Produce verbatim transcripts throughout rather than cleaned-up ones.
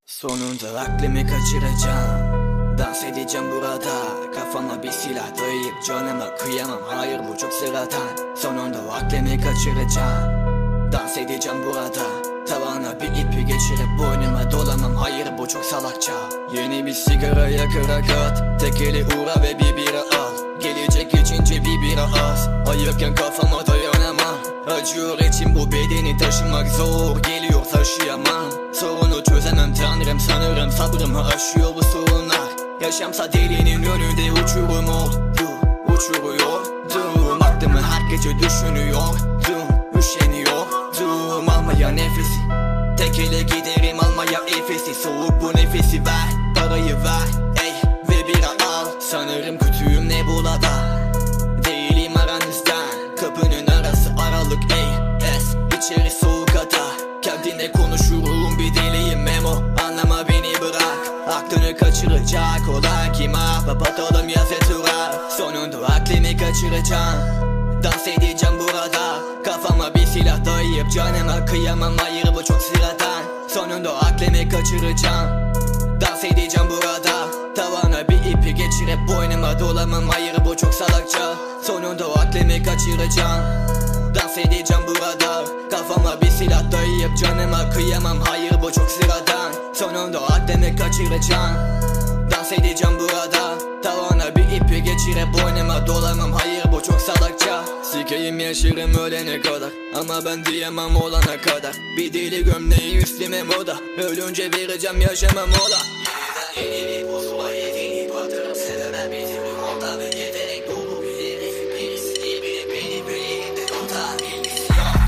Sonunda aklımı kaçıracağım. Dans edeceğim burada. Kafama bir silah dayayıp canıma kıyamam. Hayır, bu çok sıradan. Sonunda aklımı kaçıracağım. Dans edeceğim burada. Tavana bir ipi geçirip boynuma dolamam. Hayır, bu çok salakça. Yeni bir sigara yakarak at. Tek eli uğra ve bir bira al. Gelecek içince bir bira az. Ayırken kafama dayanamam. Acıyor içim, bu bedeni taşımak zor geliyor, taşıyamam. Sorunu çözemem tanrım, sanırım sabrımı aşıyor bu sorunlar. Yaşamsa delinin önünde uçurum oldu. Uçuruyordum aklımı, her gece düşünüyordum. Üşeniyordum almaya nefesi. Tek ele giderim almaya efesi. Soğuk bu nefesi, ver parayı ver ey ve bira al. Sanırım kötüyüm ne burada. Değilim aranızdan. Kapının arası aralık ey es. İçeri soğuk atar. Kendine konuşurum, bir deliyim memo. Anlama beni bırak. Aklını kaçıracak olan kim? Ahbap atalım yaz etura. Sonunda aklımı kaçıracağım. Dans edeceğim burada. Kafama bir silah dayayıp canıma kıyamam. Hayır, bu çok sıradan. Sonunda aklımı kaçıracağım. Dans edeceğim burada. Tavana bir ipi geçirip boynuma dolamam. Hayır, bu çok salakça. Sonunda aklımı kaçıracağım. Dans edeceğim burada. Kafama bir silah dayayıp canıma kıyamam. Hayır, bu çok sıradan. Sonunda aklımı kaçıracağım. Dans edeceğim burada. Tavana bir ipi geçirip boynuma dolamam. Hayır, bu çok salakça. Sikeyim yaşarım ölene kadar, ama ben diyemem olana kadar. Bir deli gömleği üstüme moda. Ölünce vereceğim yaşama mola. Yeniden yeni bir pusula, yediğini batırıp sevemem bitirim onda. Ve yetenek dolu bir herifim, birisi değil biri beni birliğinde tutan bilgisi yok.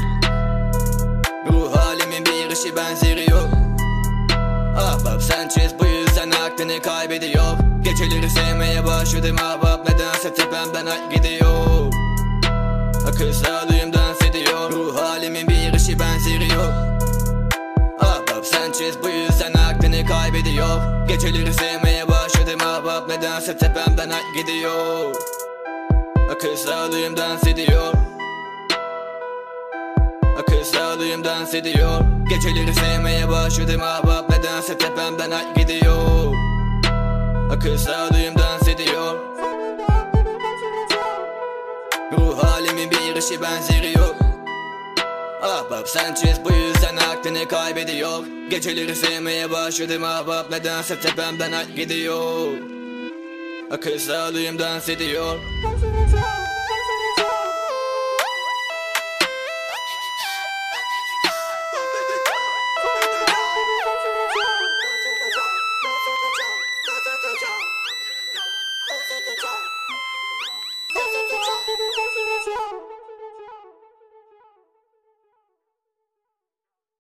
Ruh halimin bir işi benzeri yok. Ahbap Sanchez bu yüzden aklını kaybediyor. Geceleri sevmeye başladım ahbap, nedense tepemden ay gidiyor. Akıl sağlığım dans ediyor. Ruh halimin bir işi benzeri yok. Ahbap Sanchez bu yüzden aklını kaybediyor. Geceleri sevmeye başladım ahbap, nedense tepemden ay gidiyor. Akıl sağlığım dans ediyor. Akıl sağlığım dans ediyor. Geceleri sevmeye başladım ahbap, nedense tepemden ay gidiyor. Akıl sağlığım dans ediyor. Ruh halimin bir işi benzeri yok. Ahbap Sanchez bu yüzden aklını kaybediyor. Geceleri sevmeye başladım ahbap, nedense tepemden ay gidiyor. Akıl sağlığım dans ediyor.